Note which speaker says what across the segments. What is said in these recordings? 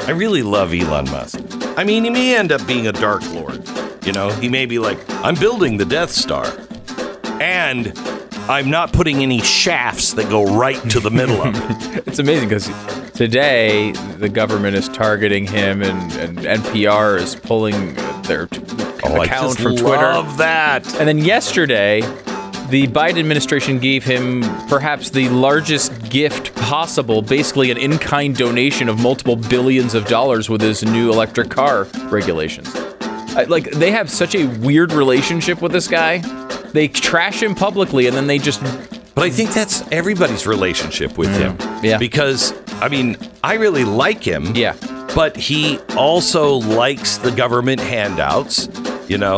Speaker 1: I really love Elon Musk. I mean, he may end up being a Dark Lord. You know, he may be like, I'm building the Death Star. And I'm not putting any shafts that go right to the middle of it.
Speaker 2: It's amazing because today the government is targeting him and NPR is pulling their account from Twitter.
Speaker 1: I love that.
Speaker 2: And then yesterday, the Biden administration gave him perhaps the largest gift possible, basically an in-kind donation of multiple billions of dollars with his new electric car regulations. Like, they have such a weird relationship with this guy. They trash him publicly, and then they just...
Speaker 1: But I think that's everybody's relationship with him.
Speaker 2: Yeah.
Speaker 1: Because, I mean, I really like him.
Speaker 2: Yeah.
Speaker 1: But he also likes the government handouts, you know.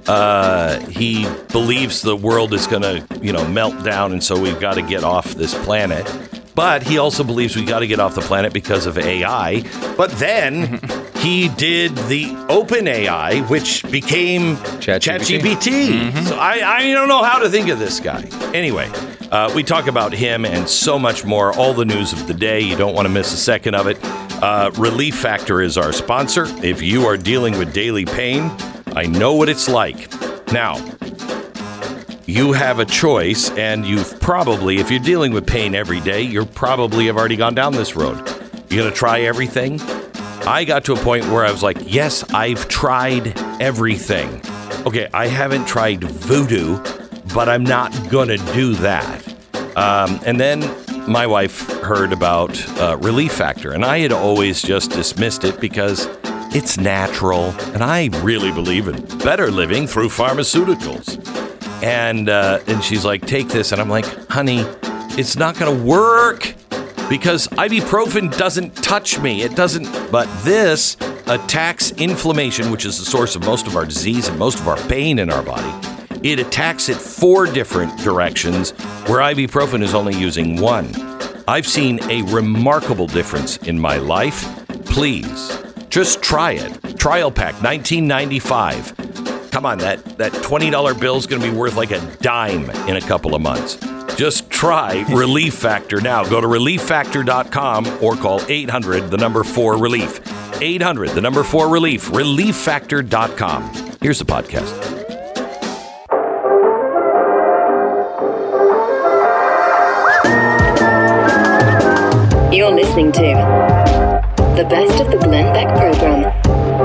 Speaker 1: He believes the world is going to, melt down, and so we've got to get off this planet. But he also believes we got to get off the planet because of AI. But then he did the open AI, which became ChatGPT. So I don't know how to think of this guy. Anyway, we talk about him and so much more. All the news of the day. You don't want to miss a second of it. Relief Factor is our sponsor. If you are dealing with daily pain, I know what it's like. Now, you have a choice, and you've probably, if you're dealing with pain every day, you probably have already gone down this road. You're going to try everything? I got to a point where I was like, yes, I've tried everything. Okay, I haven't tried voodoo, but I'm not going to do that. And then my wife heard about Relief Factor, and I had always just dismissed it because it's natural, and I really believe in better living through pharmaceuticals. And she's like, take this. And I'm like, honey, it's not going to work because ibuprofen doesn't touch me. It doesn't. But this attacks inflammation, which is the source of most of our disease and most of our pain in our body. It attacks it 4 different directions, where ibuprofen is only using 1. I've seen a remarkable difference in my life. Please, just try it. Trial pack, $19.95. Come on, that $20 bill is going to be worth like a dime in a couple of months. Just try Relief Factor now. Go to ReliefFactor.com or call 800-4-RELIEF. 800-4-RELIEF. ReliefFactor.com. Here's the podcast.
Speaker 3: You're listening to the best of the Glenn Beck program.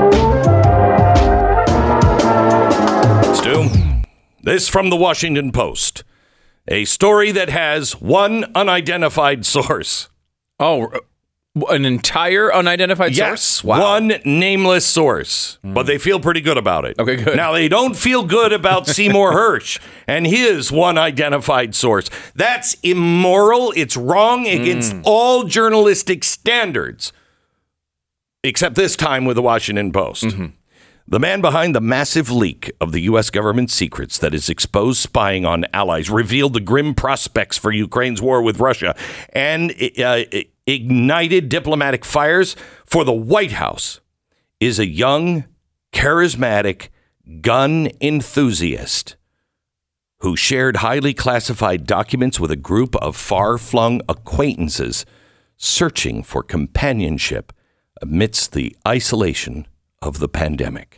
Speaker 1: This from the Washington Post. A story that has one unidentified source.
Speaker 2: Oh, an entire unidentified source?
Speaker 1: Yes, wow. One nameless source. But they feel pretty good about it.
Speaker 2: Okay, good.
Speaker 1: Now, they don't feel good about Seymour Hersh and his one identified source. That's immoral. It's wrong against all journalistic standards. Except this time with the Washington Post. The man behind the massive leak of the U.S. government secrets that has exposed spying on allies, revealed the grim prospects for Ukraine's war with Russia, and ignited diplomatic fires for the White House, is a young, charismatic gun enthusiast who shared highly classified documents with a group of far-flung acquaintances searching for companionship amidst the isolation of the pandemic.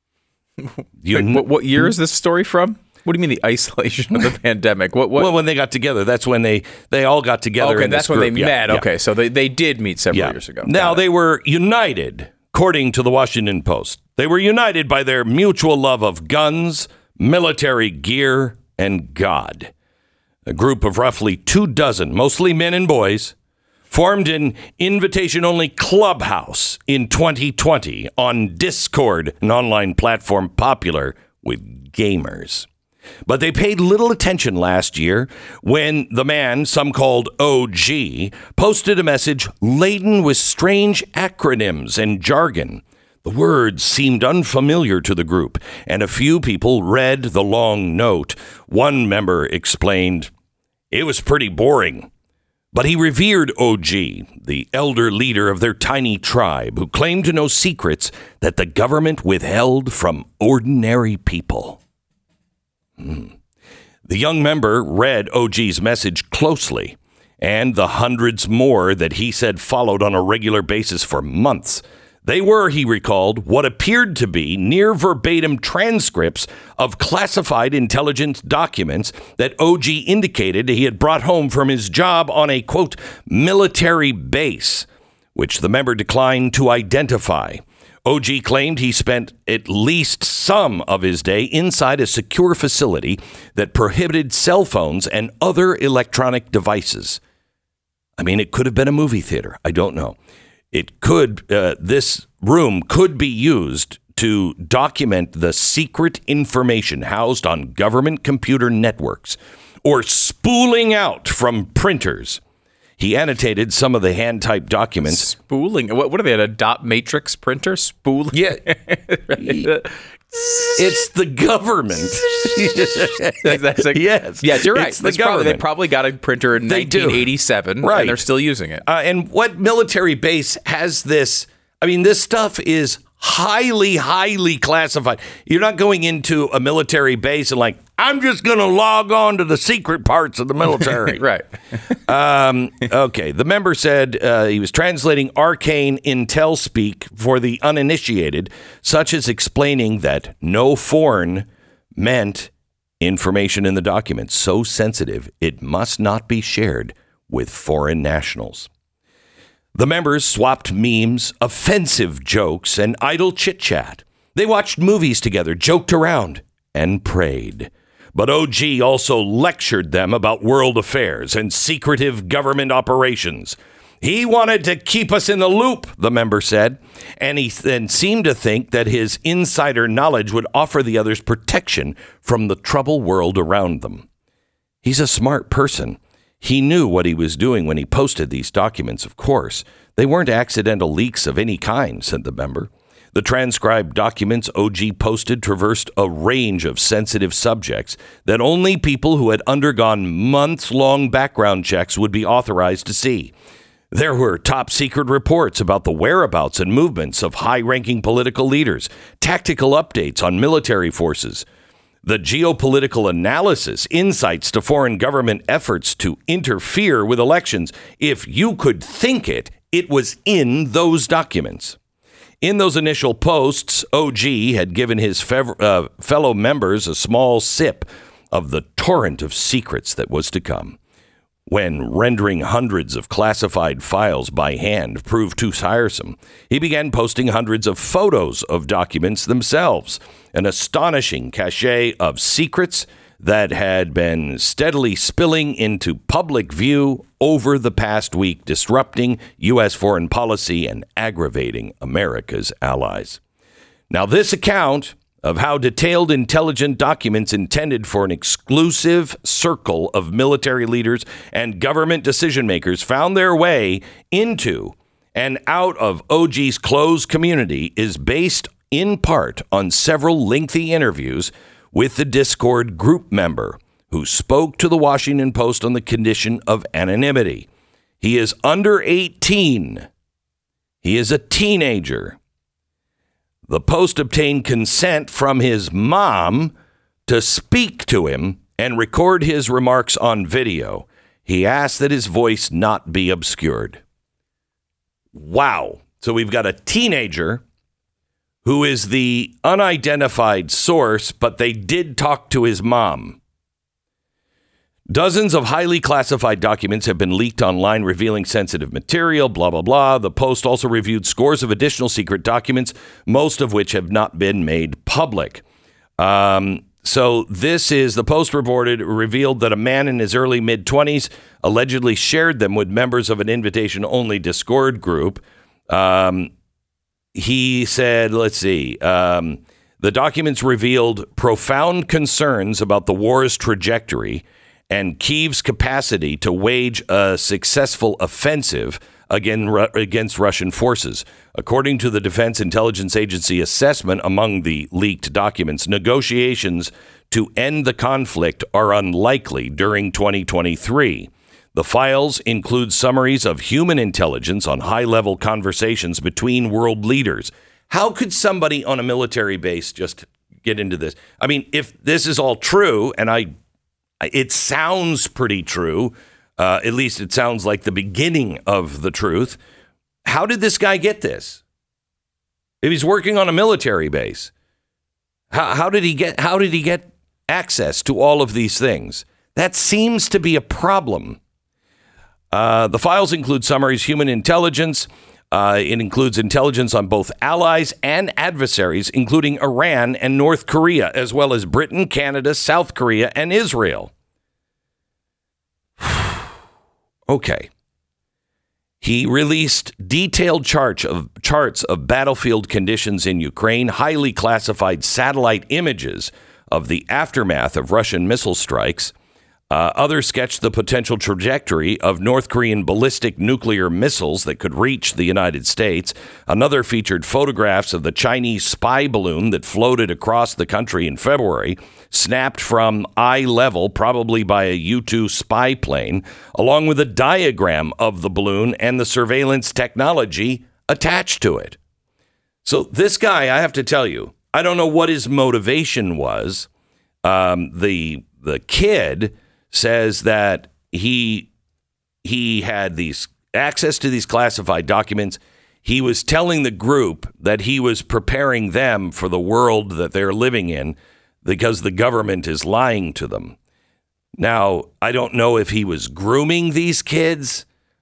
Speaker 2: What year is this story from? What do you mean the isolation of the pandemic? What?
Speaker 1: Well, when they got together, that's when they all got together.
Speaker 2: Okay,
Speaker 1: in this
Speaker 2: that's when
Speaker 1: group.
Speaker 2: they met. Okay, so they did meet several years ago.
Speaker 1: Now they were united, according to the Washington Post. They were united by their mutual love of guns, military gear, and God. A group of roughly 24, mostly men and boys, formed an invitation-only clubhouse in 2020 on Discord, an online platform popular with gamers. But they paid little attention last year when the man, some called OG, posted a message laden with strange acronyms and jargon. The words seemed unfamiliar to the group, and a few people read the long note. One member explained, "It was pretty boring." But he revered OG, the elder leader of their tiny tribe, who claimed to know secrets that the government withheld from ordinary people. The young member read OG's message closely and the hundreds more that he said followed on a regular basis for months. They were, he recalled, what appeared to be near verbatim transcripts of classified intelligence documents that OG indicated he had brought home from his job on a, quote, military base, which the member declined to identify. OG claimed he spent at least some of his day inside a secure facility that prohibited cell phones and other electronic devices. I mean, it could have been a movie theater. I don't know. It could, this room could be used to document the secret information housed on government computer networks or spooling out from printers. He annotated some of the hand-typed documents.
Speaker 2: Spooling? What are they, a dot matrix printer? Spooling?
Speaker 1: Yeah. It's the government.
Speaker 2: That's like,
Speaker 1: yes.
Speaker 2: Yes, you're right.
Speaker 1: It's the government.
Speaker 2: They probably got a printer in 1987,
Speaker 1: right.
Speaker 2: And they're still using it.
Speaker 1: And what military base has this? I mean, this stuff is highly classified. You're not going into a military base and like, I'm just going to log on to the secret parts of the military.
Speaker 2: Right.
Speaker 1: Okay. The member said he was translating arcane intel speak for the uninitiated, such as explaining that no foreign meant information in the document so sensitive it must not be shared with foreign nationals. The members swapped memes, offensive jokes, and idle chit-chat. They watched movies together, joked around, and prayed. But OG also lectured them about world affairs and secretive government operations. He wanted to keep us in the loop, the member said, and he then seemed to think that his insider knowledge would offer the others protection from the troubled world around them. He's a smart person. He knew what he was doing when he posted these documents, of course. They weren't accidental leaks of any kind, said the member. The transcribed documents OG posted traversed a range of sensitive subjects that only people who had undergone months-long background checks would be authorized to see. There were top-secret reports about the whereabouts and movements of high-ranking political leaders, tactical updates on military forces, the geopolitical analysis, insights to foreign government efforts to interfere with elections. If you could think it, it was in those documents. In those initial posts, OG had given his fellow members a small sip of the torrent of secrets that was to come. When rendering hundreds of classified files by hand proved too tiresome, he began posting hundreds of photos of documents themselves, an astonishing cache of secrets that had been steadily spilling into public view over the past week, disrupting U.S. foreign policy and aggravating America's allies. Now, this account of how detailed intelligent documents intended for an exclusive circle of military leaders and government decision makers found their way into and out of OG's closed community is based in part on several lengthy interviews with the Discord group member who spoke to the Washington Post on the condition of anonymity. He is under 18. He is a teenager. The Post obtained consent from his mom to speak to him and record his remarks on video. He asked that his voice not be obscured. Wow. So we've got a teenager who is the unidentified source, but they did talk to his mom. Dozens of highly classified documents have been leaked online revealing sensitive material, blah, blah, blah. The Post also reviewed scores of additional secret documents, most of which have not been made public. So this is, the Post revealed that a man in his early mid-20s allegedly shared them with members of an invitation-only Discord group. He said, the documents revealed profound concerns about the war's trajectory and Kyiv's capacity to wage a successful offensive against Russian forces. According to the Defense Intelligence Agency assessment among the leaked documents, negotiations to end the conflict are unlikely during 2023. The files include summaries of human intelligence on high-level conversations between world leaders. How could somebody on a military base just get into this? I mean, if this is all true, and it sounds pretty true, At least it sounds like the beginning of the truth. How did this guy get this? If he's working on a military base, how did he get access to all of these things? That seems to be a problem. The files include summaries, human intelligence. It includes intelligence on both allies and adversaries, including Iran and North Korea, as well as Britain, Canada, South Korea, and Israel. Okay. He released detailed charts of battlefield conditions in Ukraine, highly classified satellite images of the aftermath of Russian missile strikes. Others sketched the potential trajectory of North Korean ballistic nuclear missiles that could reach the United States. Another featured photographs of the Chinese spy balloon that floated across the country in February, snapped from eye level, probably by a U-2 spy plane, along with a diagram of the balloon and the surveillance technology attached to it. So this guy, I have to tell you, I don't know what his motivation was. The kid says that he had these access to these classified documents. He was telling the group that he was preparing them for the world that they're living in because the government is lying to them. Now, I don't know if he was grooming these kids.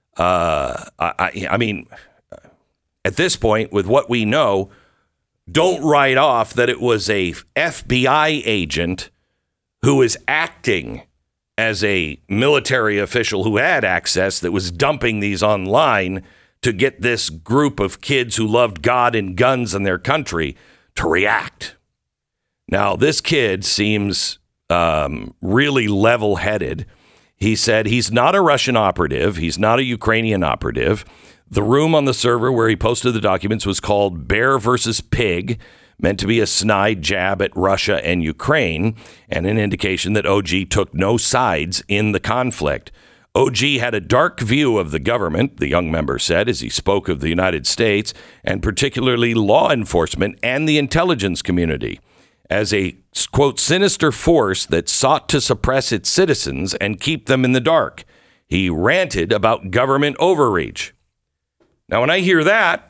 Speaker 1: I mean, at this point, with what we know, don't write off that it was a FBI agent who is acting as a military official who had access that was dumping these online to get this group of kids who loved God and guns and their country to react. Now, this kid seems really level-headed. He said he's not a Russian operative. He's not a Ukrainian operative. The room on the server where he posted the documents was called Bear versus Pig, meant to be a snide jab at Russia and Ukraine, and an indication that OG took no sides in the conflict. OG had a dark view of the government, the young member said, as he spoke of the United States, and particularly law enforcement and the intelligence community, as a, quote, sinister force that sought to suppress its citizens and keep them in the dark. He ranted about government overreach. Now, when I hear that,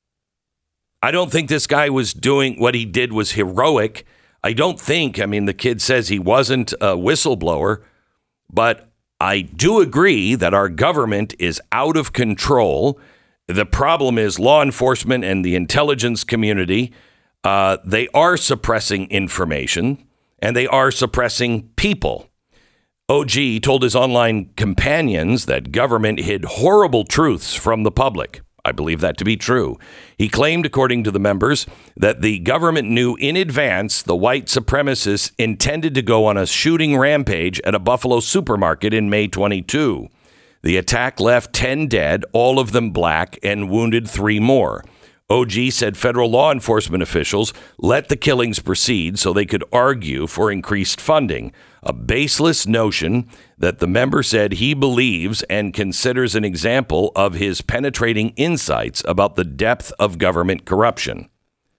Speaker 1: I don't think this guy was doing what he did was heroic. I mean, the kid says he wasn't a whistleblower, but I do agree that our government is out of control. The problem is law enforcement and the intelligence community. They are suppressing information and they are suppressing people. OG told his online companions that government hid horrible truths from the public. I believe that to be true. He claimed, according to the members, that the government knew in advance the white supremacists intended to go on a shooting rampage at a Buffalo supermarket in May 22. The attack left 10 dead, all of them black, and wounded 3 more. OG said federal law enforcement officials let the killings proceed so they could argue for increased funding, a baseless notion that the member said he believes and considers an example of his penetrating insights about the depth of government corruption.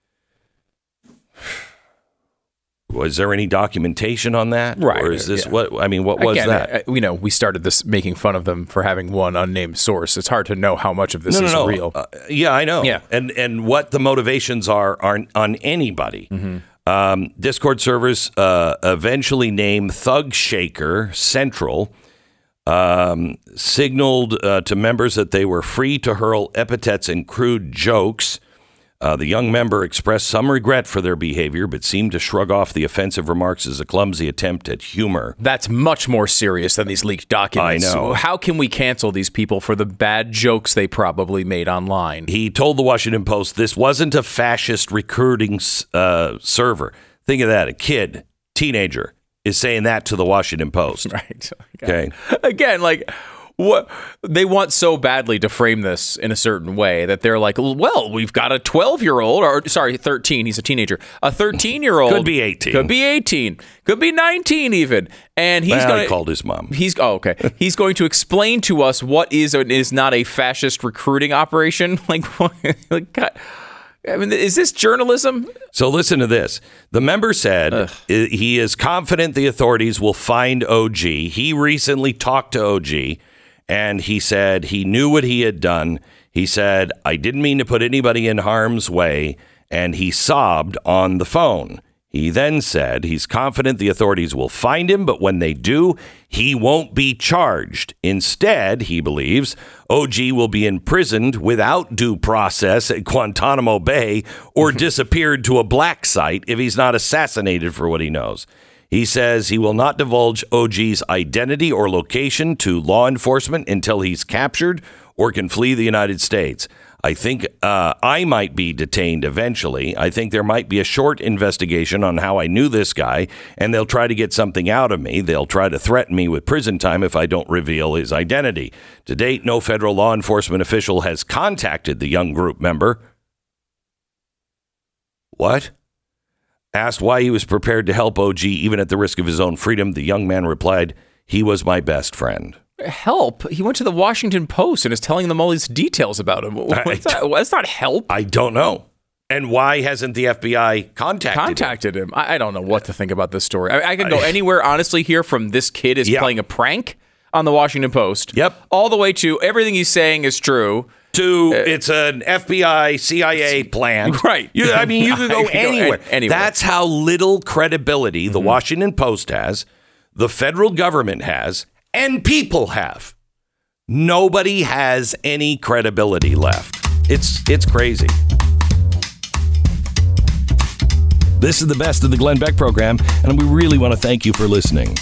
Speaker 1: Was there any documentation on that?
Speaker 2: Right.
Speaker 1: Or is this what was that?
Speaker 2: We started this making fun of them for having one unnamed source. It's hard to know how much of this is real.
Speaker 1: Yeah, I know.
Speaker 2: Yeah.
Speaker 1: And what the motivations are on anybody. Mm-hmm. Discord servers eventually named Thug Shaker Central signaled to members that they were free to hurl epithets and crude jokes. The young member expressed some regret for their behavior, but seemed to shrug off the offensive remarks as a clumsy attempt at humor.
Speaker 2: That's much more serious than these leaked documents.
Speaker 1: I know.
Speaker 2: How can we cancel these people for the bad jokes they probably made online?
Speaker 1: He told the Washington Post this wasn't a fascist recruiting server. Think of that. A kid, teenager, is saying that to the Washington Post.
Speaker 2: Right.
Speaker 1: Okay.
Speaker 2: Again, what they want so badly to frame this in a certain way that they're like, well, we've got a 12-year-old, or 13, he's a teenager. A 13-year-old
Speaker 1: could be 18.
Speaker 2: Could be 18. Could be 19 even. And he's
Speaker 1: I called his mom.
Speaker 2: Okay. He's going to explain to us what is and is not a fascist recruiting operation. Is this journalism?
Speaker 1: So listen to this. The member said he is confident the authorities will find OG. He recently talked to OG. And he said he knew what he had done. He said, I didn't mean to put anybody in harm's way. And he sobbed on the phone. He then said he's confident the authorities will find him, but when they do, he won't be charged. Instead, he believes OG will be imprisoned without due process at Guantanamo Bay or disappeared to a black site if he's not assassinated for what he knows. He says he will not divulge OG's identity or location to law enforcement until he's captured or can flee the United States. I think I might be detained eventually. I think there might be a short investigation on how I knew this guy, and they'll try to get something out of me. They'll try to threaten me with prison time if I don't reveal his identity. To date, no federal law enforcement official has contacted the young group member. What? Asked why he was prepared to help OG even at the risk of his own freedom, the young man replied, he was my best friend.
Speaker 2: Help? He went to the Washington Post and is telling them all these details about him. That's not help.
Speaker 1: I don't know. And why hasn't the FBI contacted
Speaker 2: him? I don't know what to think about this story. I can go anywhere, honestly, here from this kid is playing a prank on the Washington Post.
Speaker 1: Yep.
Speaker 2: All the way to everything he's saying is true.
Speaker 1: To it's an FBI, CIA plan.
Speaker 2: Right.
Speaker 1: You can go anywhere.
Speaker 2: Anywhere.
Speaker 1: That's how little credibility the Washington Post has, the federal government has, and people have. Nobody has any credibility left. It's crazy. This is the best of the Glenn Beck program, and we really want to thank you for listening.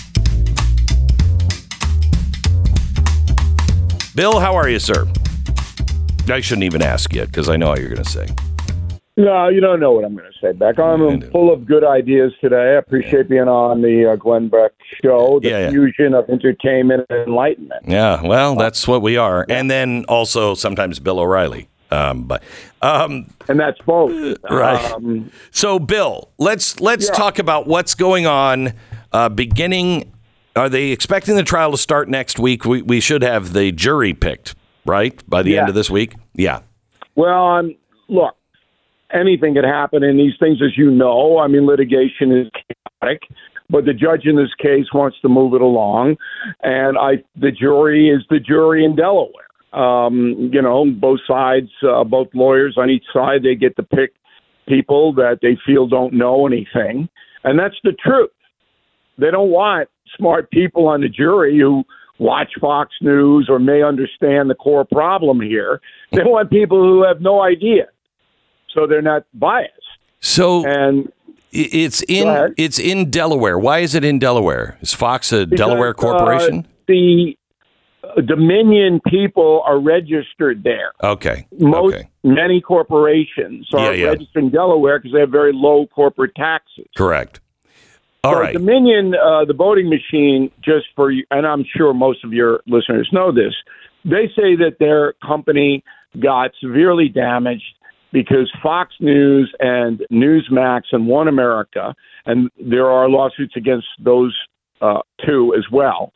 Speaker 1: Bill, how are you, sir? I shouldn't even ask you because I know what you're going to say.
Speaker 4: No, you don't know what I'm going to say, Beck. I'm full of good ideas today. I appreciate being on the Glenn Beck show, the fusion of entertainment and enlightenment.
Speaker 1: Yeah, well, that's what we are. And then also sometimes Bill O'Reilly. And
Speaker 4: that's both.
Speaker 1: Right. So, Bill, let's talk about what's going on beginning. Are they expecting the trial to start next week? We should have the jury picked, right, by the end of this week? Yeah.
Speaker 4: Well, look. Anything could happen in these things, as you know. I mean, litigation is chaotic, but the judge in this case wants to move it along, and the jury is the jury in Delaware. Both sides, both lawyers on each side, they get to pick people that they feel don't know anything, and that's the truth. They don't want smart people on the jury who watch Fox News or may understand the core problem here. They want people who have no idea. So they're not biased.
Speaker 1: So it's in Delaware. Why is it in Delaware? Is Fox a Delaware corporation?
Speaker 4: The Dominion people are registered there.
Speaker 1: Okay.
Speaker 4: Many corporations are registered in Delaware because they have very low corporate taxes.
Speaker 1: Correct. All right.
Speaker 4: Dominion, the voting machine, just for you, and I'm sure most of your listeners know this, they say that their company got severely damaged because Fox News and Newsmax and One America, and there are lawsuits against those two as well,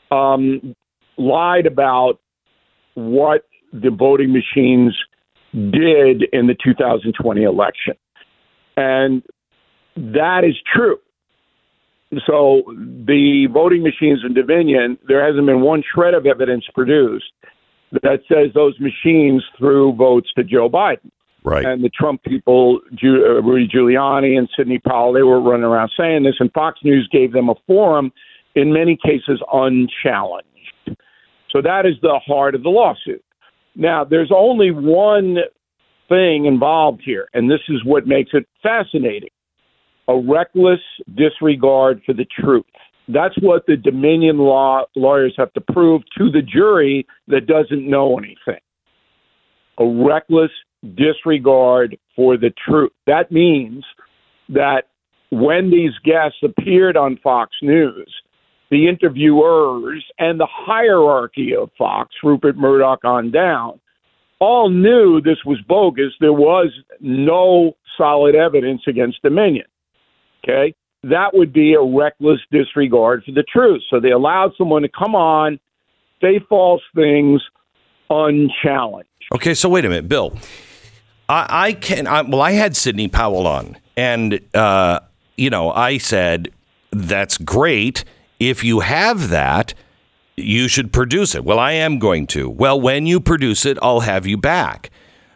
Speaker 4: lied about what the voting machines did in the 2020 election. And that is true. So the voting machines in Dominion, there hasn't been one shred of evidence produced that says those machines threw votes to Joe Biden.
Speaker 1: Right.
Speaker 4: And the Trump people, Rudy Giuliani and Sidney Powell, they were running around saying this, and Fox News gave them a forum, in many cases unchallenged. So that is the heart of the lawsuit. Now, there's only one thing involved here, and this is what makes it fascinating: a reckless disregard for the truth. That's what the Dominion lawyers have to prove to the jury that doesn't know anything. A reckless disregard for the truth. That means that when these guests appeared on Fox News, the interviewers and the hierarchy of Fox, Rupert Murdoch on down, all knew this was bogus. There was no solid evidence against Dominion. Okay? That would be a reckless disregard for the truth. So they allowed someone to come on, say false things unchallenged.
Speaker 1: Okay, so wait a minute, Bill. I had Sidney Powell on, and I said that's great if you have that. you should produce it. Well, I am going to. Well, when you produce it, I'll have you back.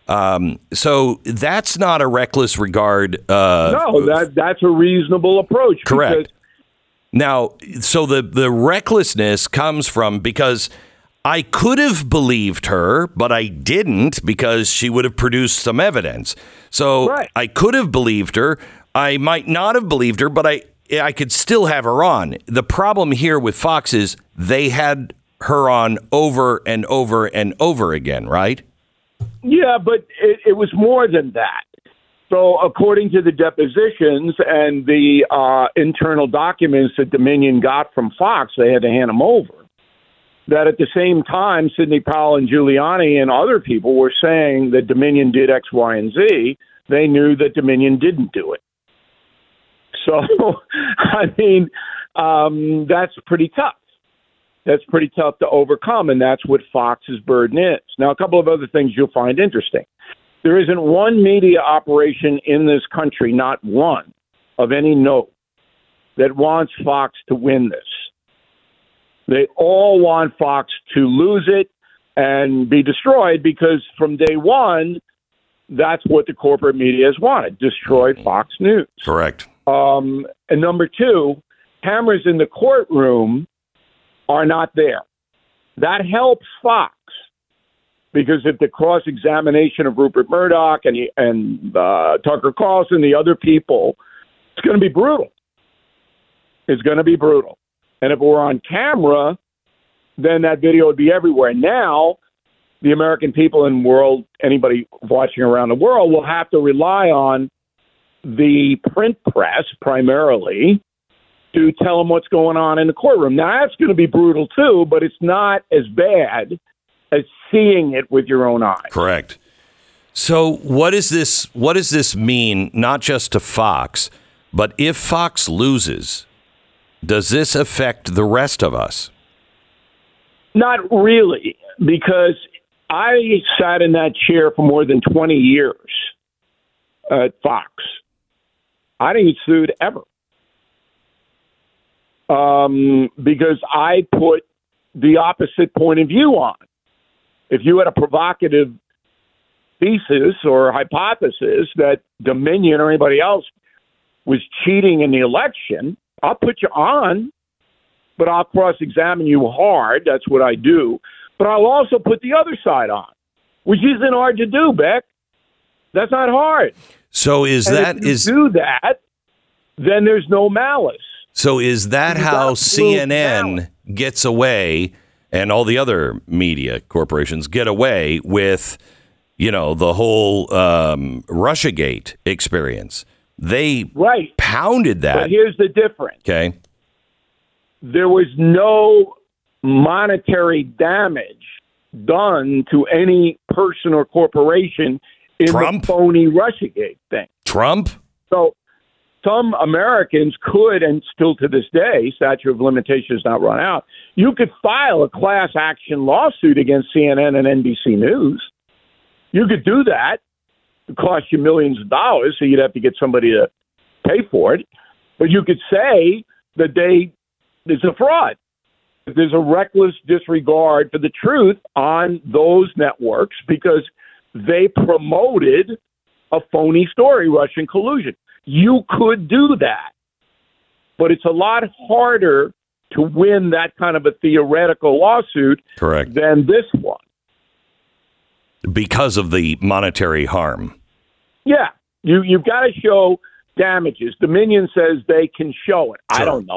Speaker 1: So that's not a reckless regard.
Speaker 4: No, that's a reasonable approach.
Speaker 1: Correct. Now, so the recklessness comes from because I could have believed her, but I didn't because she would have produced some evidence. So
Speaker 4: right.
Speaker 1: I could have believed her. I might not have believed her, but I could still have her on. The problem here with Fox is they had her on over and over and over again, right?
Speaker 4: Yeah, but it was more than that. So according to the depositions and the internal documents that Dominion got from Fox, they had to hand them over. That at the same time, Sidney Powell and Giuliani and other people were saying that Dominion did X, Y, and Z. They knew that Dominion didn't do it. So, I mean, that's pretty tough. That's pretty tough to overcome, and that's what Fox's burden is. Now, a couple of other things you'll find interesting. There isn't one media operation in this country, not one, of any note, that wants Fox to win this. They all want Fox to lose it and be destroyed because from day one, that's what the corporate media has wanted, destroy Fox News.
Speaker 1: Correct.
Speaker 4: And number two, cameras in the courtroom are not there. That helps Fox because if the cross-examination of Rupert Murdoch and Tucker Carlson, the other people, it's going to be brutal. It's going to be brutal. And if it were on camera, then that video would be everywhere. Now, the American people and world, anybody watching around the world, will have to rely on the print press primarily to tell them what's going on in the courtroom. Now, that's going to be brutal too, but it's not as bad as seeing it with your own eyes.
Speaker 1: Correct. So what does this mean, not just to Fox, but if Fox loses, does this affect the rest of us?
Speaker 4: Not really, because I sat in that chair for more than 20 years at Fox. I didn't get sued ever because I put the opposite point of view on. If you had a provocative thesis or hypothesis that Dominion or anybody else was cheating in the election, I'll put you on, but I'll cross-examine you hard. That's what I do. But I'll also put the other side on, which isn't hard to do, Beck. That's not hard.
Speaker 1: So
Speaker 4: if you do that, then there's no malice.
Speaker 1: So is that how CNN gets away and all the other media corporations get away with, the whole Russiagate experience? They pounded that.
Speaker 4: But here's the difference.
Speaker 1: Okay.
Speaker 4: There was no monetary damage done to any person or corporation in the phony Russiagate thing.
Speaker 1: Trump?
Speaker 4: So some Americans could, and still to this day, statute of limitations not run out, you could file a class action lawsuit against CNN and NBC News. You could do that. It cost you millions of dollars, so you'd have to get somebody to pay for it. But you could say that there's a fraud. There's a reckless disregard for the truth on those networks because they promoted a phony story, Russian collusion. You could do that, but it's a lot harder to win that kind of a theoretical lawsuit than this one.
Speaker 1: Because of the monetary harm.
Speaker 4: Yeah, you've got to show damages. Dominion says they can show it.
Speaker 1: Sure.
Speaker 4: I don't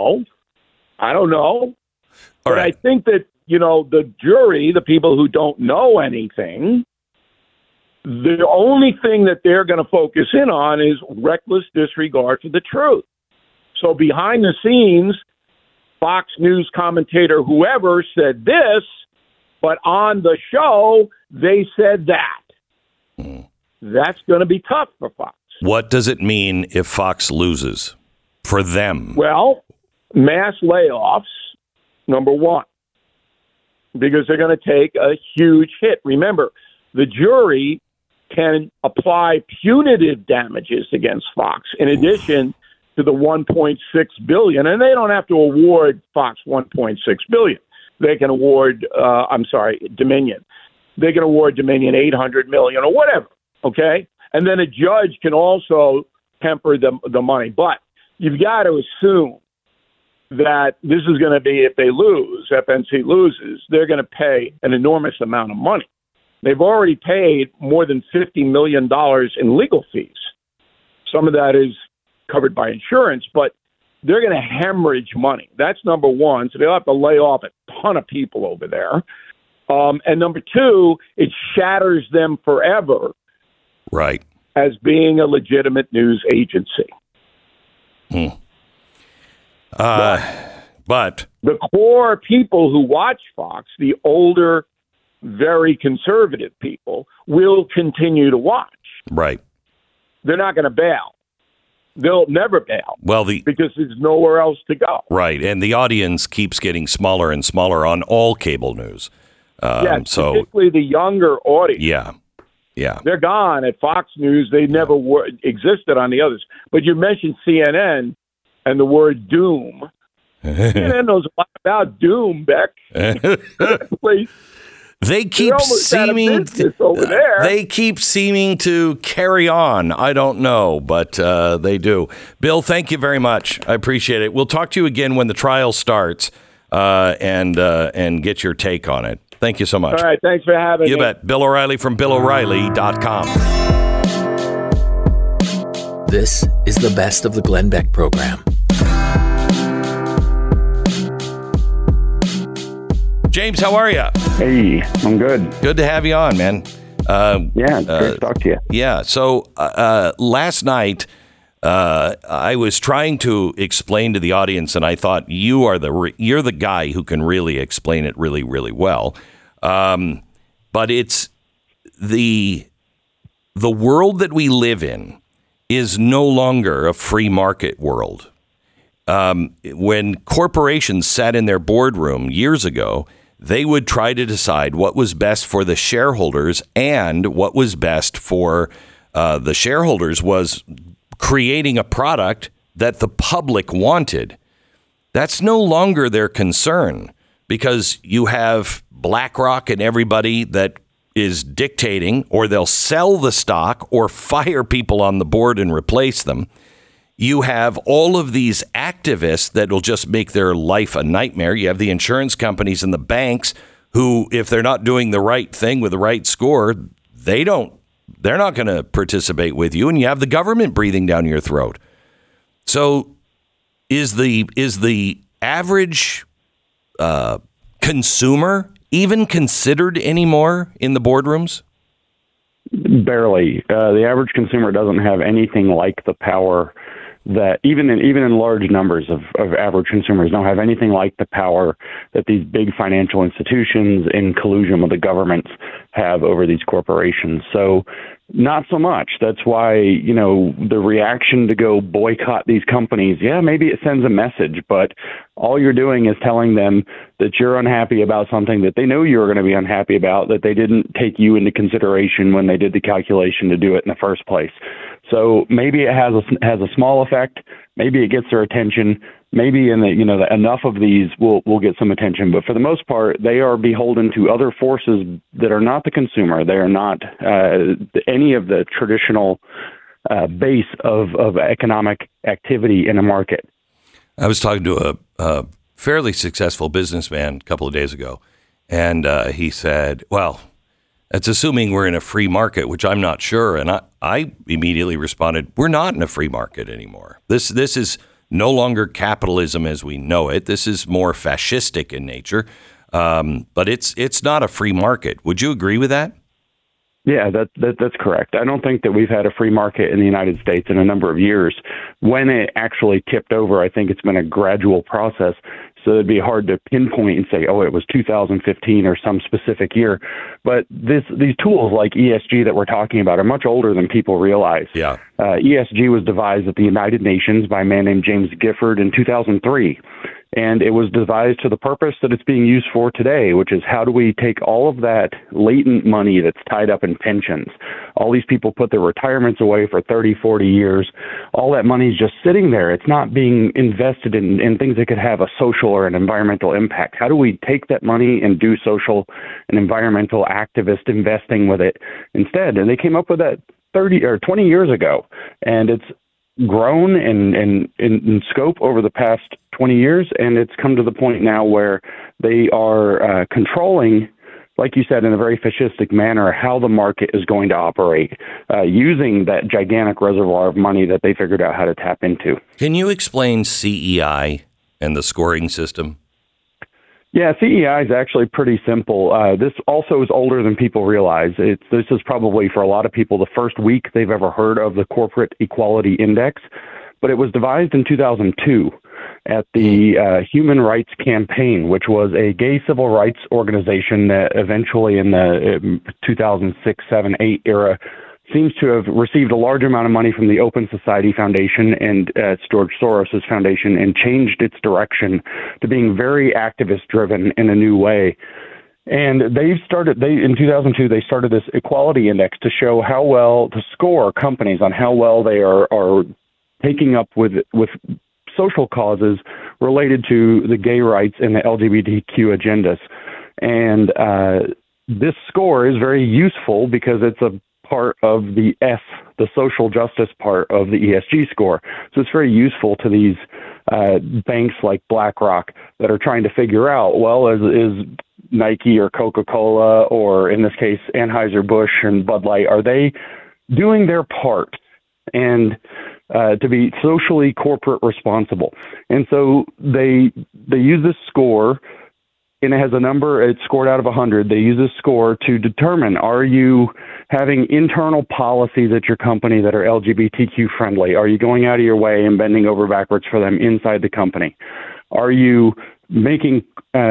Speaker 4: know. But
Speaker 1: right.
Speaker 4: I think that, the jury, the people who don't know anything, the only thing that they're going to focus in on is reckless disregard for the truth. So behind the scenes, Fox News commentator, whoever said this, but on the show, they said that. That's going to be tough for Fox.
Speaker 1: What does it mean if Fox loses for them?
Speaker 4: Well, mass layoffs, number one, because they're going to take a huge hit. Remember, the jury can apply punitive damages against Fox in addition to the $1.6 billion, and they don't have to award Fox $1.6 billion. they can award, Dominion. They can award Dominion $800 million or whatever, okay? And then a judge can also temper the money. But you've got to assume that this is going to be, if they lose, FNC loses, they're going to pay an enormous amount of money. They've already paid more than $50 million in legal fees. Some of that is covered by insurance, but they're going to hemorrhage money. That's number one. So they'll have to lay off a ton of people over there. And number two, it shatters them forever.
Speaker 1: Right.
Speaker 4: As being a legitimate news agency.
Speaker 1: But
Speaker 4: the core people who watch Fox, the older, very conservative people, will continue to watch.
Speaker 1: Right.
Speaker 4: They're not going to bail. They'll never bail.
Speaker 1: Well,
Speaker 4: because there's nowhere else to go.
Speaker 1: Right. And the audience keeps getting smaller and smaller on all cable news.
Speaker 4: Particularly the younger audience.
Speaker 1: Yeah.
Speaker 4: They're gone at Fox News. They never existed on the others. But you mentioned CNN and the word doom. CNN knows a lot about doom, Beck.
Speaker 1: They keep seeming to carry on. I don't know, but they do. Bill, thank you very much. I appreciate it. We'll talk to you again when the trial starts and get your take on it. Thank you so much.
Speaker 4: All right. Thanks for having me.
Speaker 1: You bet. Bill O'Reilly from BillO'Reilly.com.
Speaker 5: This is the Best of the Glenn Beck program.
Speaker 1: James, how are you?
Speaker 6: Hey, I'm good.
Speaker 1: Good to have you on, man.
Speaker 6: Great to talk to you.
Speaker 1: Yeah. So last night, I was trying to explain to the audience, and I thought you're the guy who can really explain it really, really well. But it's the world that we live in is no longer a free market world. When corporations sat in their boardroom years ago, they would try to decide what was best for the shareholders, and what was best for the shareholders was creating a product that the public wanted. That's no longer their concern, because you have BlackRock and everybody that is dictating, or they'll sell the stock or fire people on the board and replace them. You have all of these activists that will just make their life a nightmare. You have the insurance companies and the banks who, if they're not doing the right thing with the right score, they're not going to participate with you. And you have the government breathing down your throat. So is the average consumer even considered anymore in the boardrooms?
Speaker 6: Barely. The average consumer doesn't have anything like the power that even in large numbers of average consumers don't have anything like the power that these big financial institutions in collusion with the governments have over these corporations. So not so much. That's why, the reaction to go boycott these companies, maybe it sends a message, but all you're doing is telling them that you're unhappy about something that they know you're going to be unhappy about, that they didn't take you into consideration when they did the calculation to do it in the first place. So maybe it has a small effect. Maybe it gets their attention. Maybe enough of these will get some attention. But for the most part, they are beholden to other forces that are not the consumer. They are not any of the traditional base of economic activity in a market.
Speaker 1: I was talking to a fairly successful businessman a couple of days ago, and he said, well, it's assuming we're in a free market, which I'm not sure. And I immediately responded, we're not in a free market anymore. This is no longer capitalism as we know it. This is more fascistic in nature, but it's not a free market. Would you agree with that?
Speaker 6: Yeah, that's correct. I don't think that we've had a free market in the United States in a number of years. When it actually tipped over, I think it's been a gradual process. So it'd be hard to pinpoint and say, it was 2015 or some specific year. But these tools like ESG that we're talking about are much older than people realize.
Speaker 1: Yeah.
Speaker 6: ESG was devised at the United Nations by a man named James Gifford in 2003. And it was devised to the purpose that it's being used for today, which is how do we take all of that latent money that's tied up in pensions? All these people put their retirements away for 30, 40 years. All that money is just sitting there. It's not being invested in things that could have a social or an environmental impact. How do we take that money and do social and environmental activist investing with it instead? And they came up with that 30 or 20 years ago, and it's grown in scope over the past 20 years, and it's come to the point now where they are controlling, like you said, in a very fascistic manner, how the market is going to operate, using that gigantic reservoir of money that they figured out how to tap into. Can you explain CEI and the scoring system? Yeah, CEI is actually pretty simple. This also is older than people realize. This is probably, for a lot of people, the first week they've ever heard of the Corporate Equality Index, but it was devised in 2002 at the Human Rights Campaign, which was a gay civil rights organization that eventually in the 2006, 7, 8 era seems to have received a large amount of money from the Open Society Foundation and George Soros' foundation, and changed its direction to being very activist-driven in a new way. And in 2002, they started this equality index to show how well, to score companies on how well they are taking up with social causes related to the gay rights and the LGBTQ agendas. And this score is very useful because it's a part of the S, the social justice part of the ESG score. So it's very useful to these banks like BlackRock that are trying to figure out, well, is Nike or Coca-Cola, or in this case, Anheuser-Busch and Bud Light, are they doing their part and to be socially corporate responsible? And so they use this score, and it has a number, it's scored out of 100. They use this score to determine, are you having internal policies at your company that are LGBTQ friendly? Are you going out of your way and bending over backwards for them inside the company? Are you making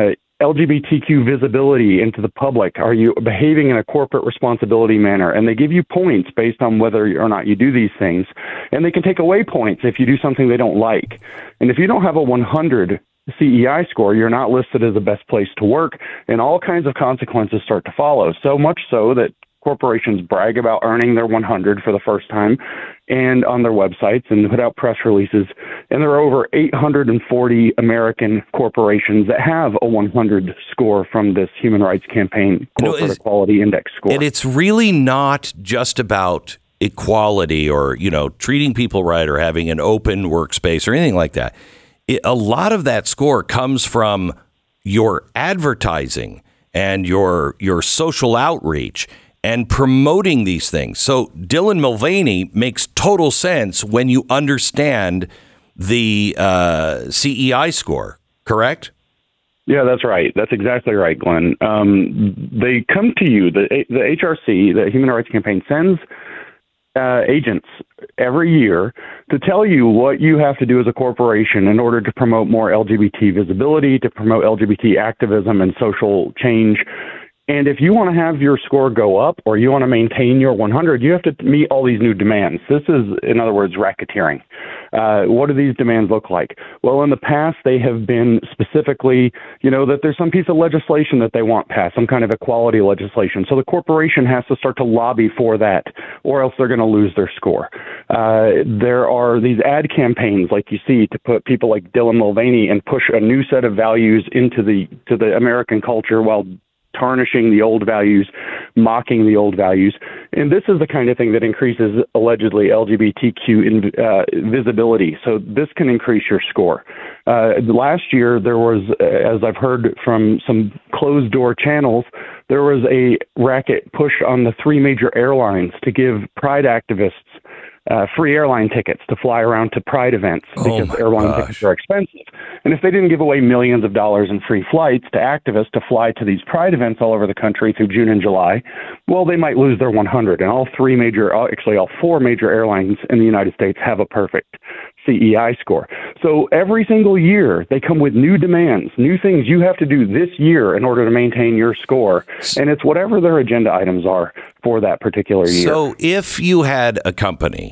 Speaker 6: LGBTQ visibility into the public? Are you behaving in a corporate responsibility manner? And they give you points based on whether or not you do these things. And they can take away points if you do something they don't like. And if you don't have a 100 CEI score, you're not listed as the best place to work, and all kinds of consequences start to follow. So much so that corporations brag about earning their 100 for the first time and on their websites and put out press releases. And there are over 840 American corporations that have a 100 score from this Human Rights Campaign Corporate Equality Index score.
Speaker 1: And it's really not just about equality or, treating people right or having an open workspace or anything like that. A lot of that score comes from your advertising and your social outreach and promoting these things. So Dylan Mulvaney makes total sense when you understand the CEI score, correct?
Speaker 6: Yeah, that's right. That's exactly right, Glenn. They come to you, the HRC, the Human Rights Campaign, sends agents every year to tell you what you have to do as a corporation in order to promote more LGBT visibility, to promote LGBT activism and social change. And if you want to have your score go up or you want to maintain your 100, you have to meet all these new demands. This is, in other words, racketeering. What do these demands look like? Well, in the past, they have been specifically, that there's some piece of legislation that they want passed, some kind of equality legislation. So the corporation has to start to lobby for that, or else they're going to lose their score. There are these ad campaigns, like you see, to put people like Dylan Mulvaney and push a new set of values into the American culture while tarnishing the old values, mocking the old values. And this is the kind of thing that increases, allegedly, LGBTQ visibility. So this can increase your score. Last year, there was, as I've heard from some closed-door channels, there was a racket push on the 3 major airlines to give pride activists free airline tickets to fly around to Pride events because airline tickets are expensive. And if they didn't give away millions of dollars in free flights to activists to fly to these Pride events all over the country through June and July, well, they might lose their 100. And all 4 major airlines in the United States have a perfect CEI score. So every single year, they come with new demands, new things you have to do this year in order to maintain your score. And it's whatever their agenda items are for that particular year.
Speaker 1: So if you had a company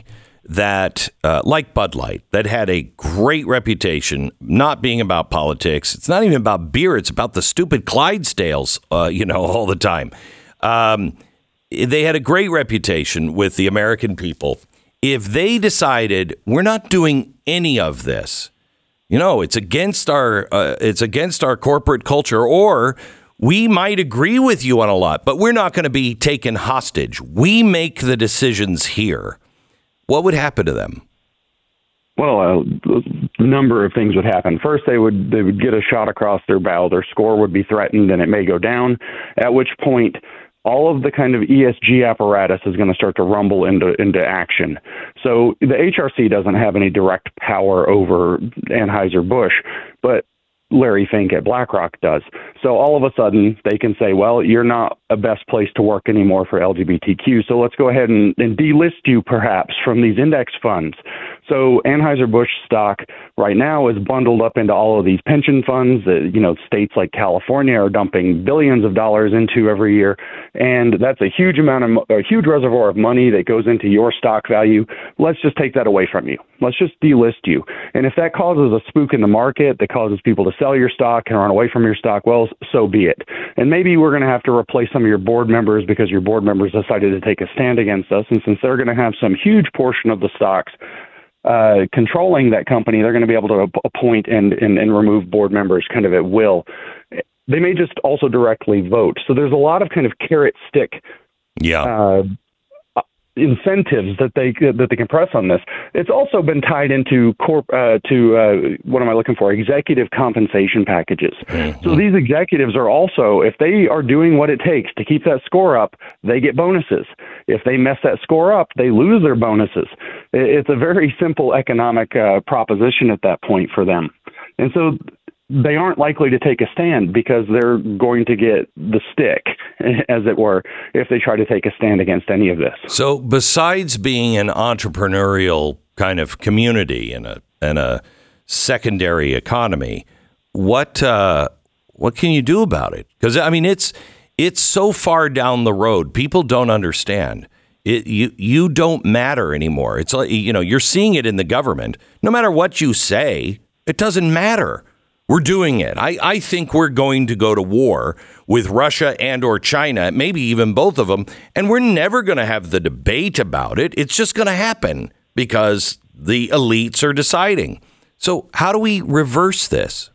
Speaker 1: that, like Bud Light, that had a great reputation, not being about politics. It's not even about beer. It's about the stupid Clydesdales, all the time. They had a great reputation with the American people. If they decided we're not doing any of this, it's against our corporate culture, or we might agree with you on a lot, but we're not going to be taken hostage. We make the decisions here. What would happen to them?
Speaker 6: Well, a number of things would happen. First, they would get a shot across their bow. Their score would be threatened, and it may go down, at which point all of the kind of ESG apparatus is going to start to rumble into action. So the HRC doesn't have any direct power over Anheuser-Busch, but Larry Fink at BlackRock does. So all of a sudden they can say, well, you're not a best place to work anymore for LGBTQ. So let's go ahead and delist you perhaps from these index funds. So Anheuser-Busch stock right now is bundled up into all of these pension funds that, states like California are dumping billions of dollars into every year. And that's a huge reservoir of money that goes into your stock value. Let's just take that away from you. Let's just delist you. And if that causes a spook in the market that causes people to sell your stock and run away from your stock, well, so be it. And maybe we're going to have to replace some of your board members because your board members decided to take a stand against us. And since they're going to have some huge portion of the stocks controlling that company, they're going to be able to appoint and remove board members kind of at will. They may just also directly vote. So there's a lot of kind of carrot stick incentives that they can press on this. It's also been tied into what am I looking for? Executive compensation packages. Mm-hmm. So these executives are also, if they are doing what it takes to keep that score up, they get bonuses. If they mess that score up, they lose their bonuses. It's a very simple economic proposition at that point for them. And so they aren't likely to take a stand because they're going to get the stick, as it were, if they try to take a stand against any of this.
Speaker 1: So besides being an entrepreneurial kind of community and a secondary economy, what can you do about it? Because, I mean, it's so far down the road. People don't understand. You don't matter anymore. It's like, you're seeing it in the government. No matter what you say, it doesn't matter. We're doing it. I think we're going to go to war with Russia and or China, maybe even both of them, and we're never going to have the debate about it. It's just going to happen because the elites are deciding. So how do we reverse this?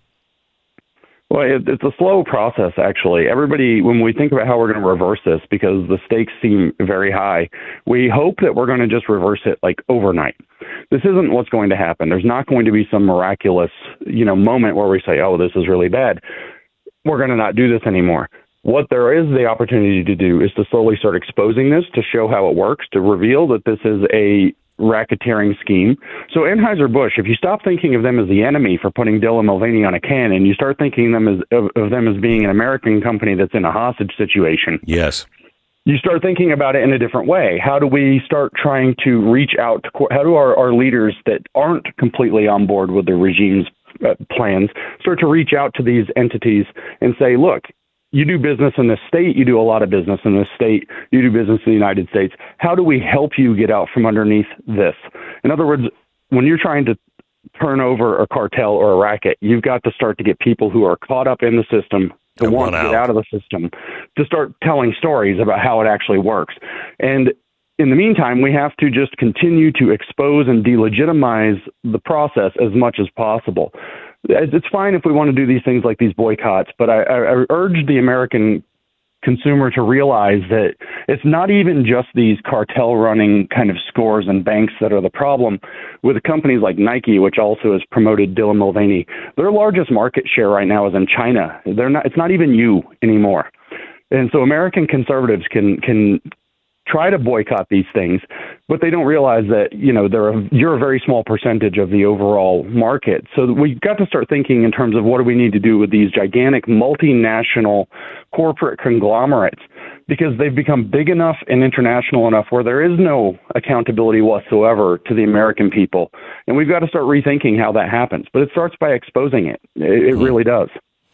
Speaker 6: Well, it's a slow process, actually. Everybody, when we think about how we're going to reverse this, because the stakes seem very high, we hope that we're going to just reverse it like overnight. This isn't what's going to happen. There's not going to be some miraculous, moment where we say, oh, this is really bad. We're going to not do this anymore. What there is the opportunity to do is to slowly start exposing this, to show how it works, to reveal that this is a racketeering scheme. So Anheuser-Busch, if you stop thinking of them as the enemy for putting Dylan Mulvaney on a can, and you start thinking of them as being an American company that's in a hostage situation.
Speaker 1: Yes.
Speaker 6: You start thinking about it in a different way. How do we start trying to reach out to how do our leaders that aren't completely on board with the regime's plans start to reach out to these entities and say, look, you do business in this state, you do a lot of business in this state, you do business in the United States. How do we help you get out from underneath this? In other words, when you're trying to turn over a cartel or a racket, you've got to start to get people who are caught up in the system to want to get out of the system, to start telling stories about how it actually works. And in the meantime, we have to just continue to expose and delegitimize the process as much as possible. It's fine if we want to do these things like these boycotts, but I urge the American consumer to realize that it's not even just these cartel running kind of scores and banks that are the problem. With companies like Nike, which also has promoted Dylan Mulvaney, their largest market share right now is in China. It's not even you anymore. And so American conservatives can try to boycott these things, but they don't realize that, you're a very small percentage of the overall market. So we've got to start thinking in terms of what do we need to do with these gigantic multinational corporate conglomerates, because they've become big enough and international enough where there is no accountability whatsoever to the American people. And we've got to start rethinking how that happens. But it starts by exposing it. It really does.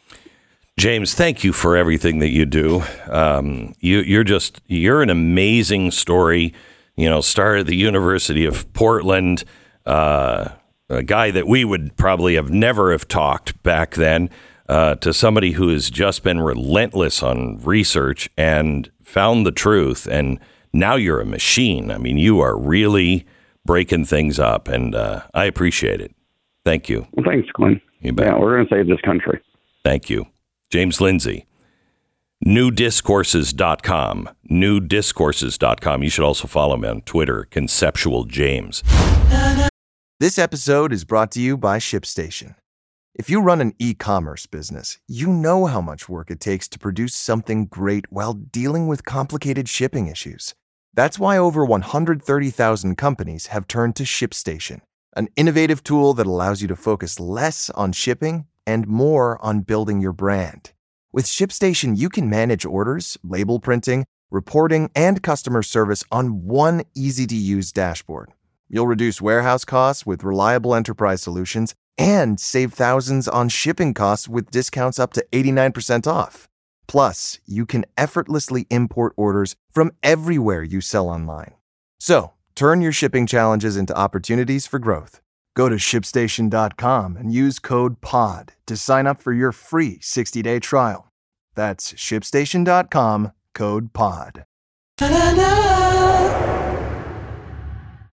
Speaker 1: James, thank you for everything that you do. You're an amazing story. started the University of Portland, a guy that we would probably never have talked back then, to somebody who has just been relentless on research and found the truth. And now you're a machine. I mean, you are really breaking things up, and I appreciate it. Thank you.
Speaker 6: Well, thanks, Glenn.
Speaker 1: You bet.
Speaker 6: Yeah, we're going to save this country.
Speaker 1: Thank you. James Lindsay, newdiscourses.com, newdiscourses.com. You should also follow me on Twitter, Conceptual James.
Speaker 7: This episode is brought to you by ShipStation. If you run an e-commerce business, you know how much work it takes to produce something great while dealing with complicated shipping issues. That's why over 130,000 companies have turned to ShipStation, an innovative tool that allows you to focus less on shipping and more on building your brand. With ShipStation, you can manage orders, label printing, reporting, and customer service on one easy-to-use dashboard. You'll reduce warehouse costs with reliable enterprise solutions and save thousands on shipping costs with discounts up to 89% off. Plus, you can effortlessly import orders from everywhere you sell online. So, turn your shipping challenges into opportunities for growth. Go to ShipStation.com and use code POD to sign up for your free 60-day trial. That's ShipStation.com, code POD.